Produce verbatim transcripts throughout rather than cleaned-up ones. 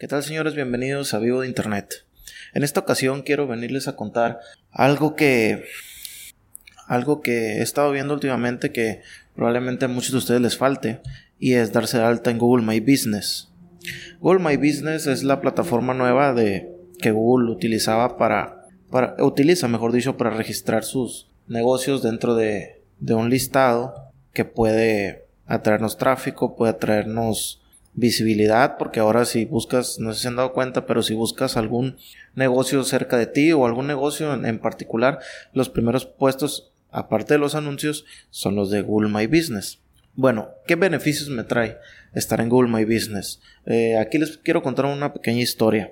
¿Qué tal, señores? Bienvenidos a Vivo de Internet. En esta ocasión quiero venirles a contar algo que algo que he estado viendo últimamente que probablemente a muchos de ustedes les falte, y es darse de alta en Google My Business. Google My Business es la plataforma nueva de que Google utilizaba para, para utiliza, mejor dicho, para registrar sus negocios dentro de, de un listado que puede atraernos tráfico, puede atraernos visibilidad, porque ahora si buscas, no sé si se han dado cuenta, pero si buscas algún negocio cerca de ti o algún negocio en, en particular, los primeros puestos, aparte de los anuncios, son los de Google My Business. Bueno, ¿qué beneficios me trae estar en Google My Business? Eh, aquí les quiero contar una pequeña historia.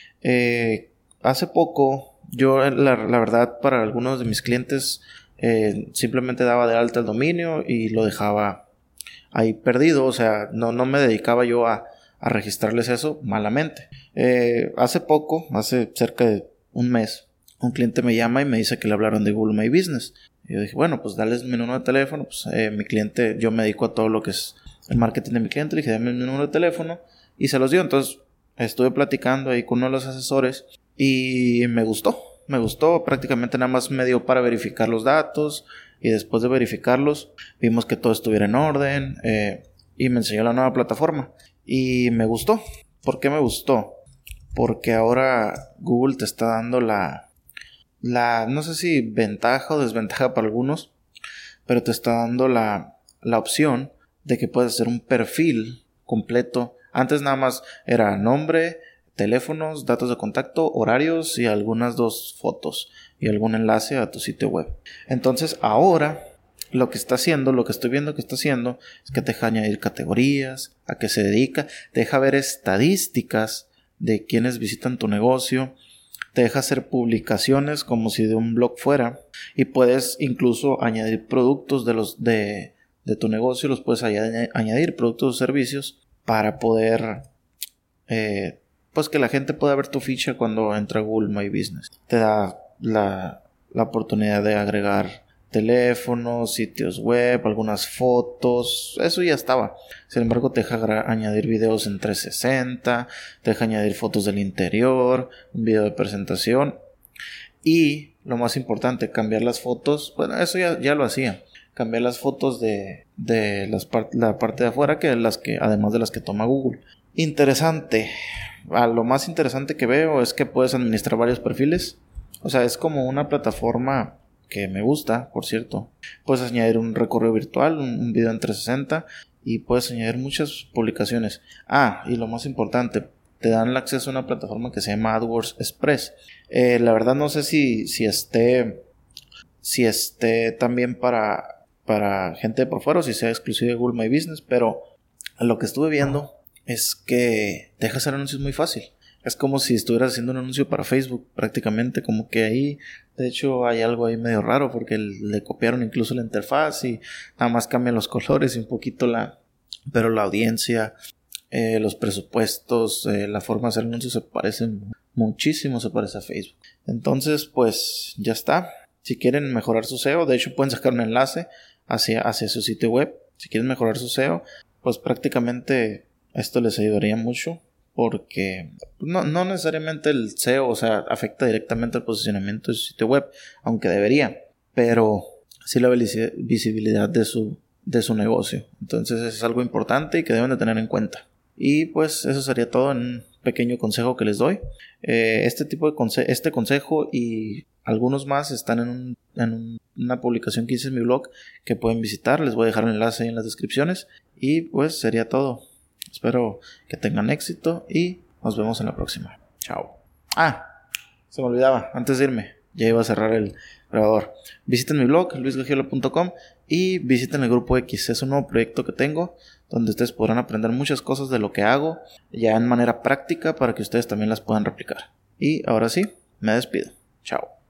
Eh, hace poco, yo la, la verdad, para algunos de mis clientes, eh, simplemente daba de alta el dominio y lo dejaba ahí perdido, o sea, no, no me dedicaba yo a, a registrarles eso malamente. Eh, hace poco, hace cerca de un mes, un cliente me llama y me dice que le hablaron de Google My Business. Y yo dije, bueno, pues dale mi número de teléfono. Pues eh, mi cliente, yo me dedico a todo lo que es el marketing de mi cliente. Le dije, dame mi número de teléfono y se los dio. Entonces estuve platicando ahí con uno de los asesores y me gustó, me gustó. Prácticamente nada más me dio para verificar los datos. Y después de verificarlos, vimos que todo estuviera en orden, eh, y me enseñó la nueva plataforma. Y me gustó. ¿Por qué me gustó? Porque ahora Google te está dando la, la, no sé si ventaja o desventaja para algunos, pero te está dando la, la opción de que puedes hacer un perfil completo. Antes nada más era nombre, teléfonos, datos de contacto, horarios y algunas dos fotos y algún enlace a tu sitio web. Entonces ahora lo que está haciendo, lo que estoy viendo que está haciendo es que te deja añadir categorías, a qué se dedica, te deja ver estadísticas de quienes visitan tu negocio, te deja hacer publicaciones como si de un blog fuera, y puedes incluso añadir productos de los de, de tu negocio, los puedes añadir, añadir productos o servicios para poder eh, pues que la gente pueda ver tu ficha cuando entra a Google My Business. Te da la, la oportunidad de agregar teléfonos, sitios web, algunas fotos. Eso ya estaba. Sin embargo, te deja gra- añadir videos en trescientos sesenta, te deja añadir fotos del interior, un video de presentación. Y lo más importante, cambiar las fotos. Bueno, eso ya, ya lo hacía. Cambiar las fotos de, de las par- la parte de afuera, que las que, además de las que toma Google. Interesante. A lo más interesante que veo es que puedes administrar varios perfiles. O sea, es como una plataforma que me gusta, por cierto. Puedes añadir un recorrido virtual, un, un video en trescientos sesenta, y puedes añadir muchas publicaciones. Ah, y lo más importante, te dan el acceso a una plataforma que se llama AdWords Express. Eh, la verdad no sé si, si esté si esté también para, para gente de por fuera o si sea exclusivo de Google My Business, pero lo que estuve viendo es que deja hacer anuncios muy fácil. Es como si estuvieras haciendo un anuncio para Facebook, prácticamente. Como que ahí, de hecho, hay algo ahí medio raro porque le copiaron incluso la interfaz y nada más cambian los colores y un poquito la... Pero la audiencia, eh, los presupuestos, eh, la forma de hacer anuncios se parecen muchísimo, se parece a Facebook. Entonces, pues, ya está. Si quieren mejorar su S E O, de hecho pueden sacar un enlace hacia, hacia su sitio web. Si quieren mejorar su S E O, pues prácticamente esto les ayudaría mucho, porque no, no necesariamente el S E O, o sea, afecta directamente al posicionamiento de su sitio web, aunque debería, pero sí la visibilidad de su, de su negocio. Entonces es algo importante y que deben de tener en cuenta. Y pues eso sería todo en un pequeño consejo que les doy. Eh, este tipo de conse- este consejo y algunos más están en, un, en un, una publicación que hice en mi blog que pueden visitar. Les voy a dejar el enlace ahí en las descripciones. Y pues sería todo. Espero que tengan éxito y nos vemos en la próxima. Chao. Ah, se me olvidaba, antes de irme, ya iba a cerrar el grabador. Visiten mi blog, luis gagiola punto com, y visiten el grupo X. Es un nuevo proyecto que tengo donde ustedes podrán aprender muchas cosas de lo que hago ya en manera práctica para que ustedes también las puedan replicar. Y ahora sí, me despido. Chao.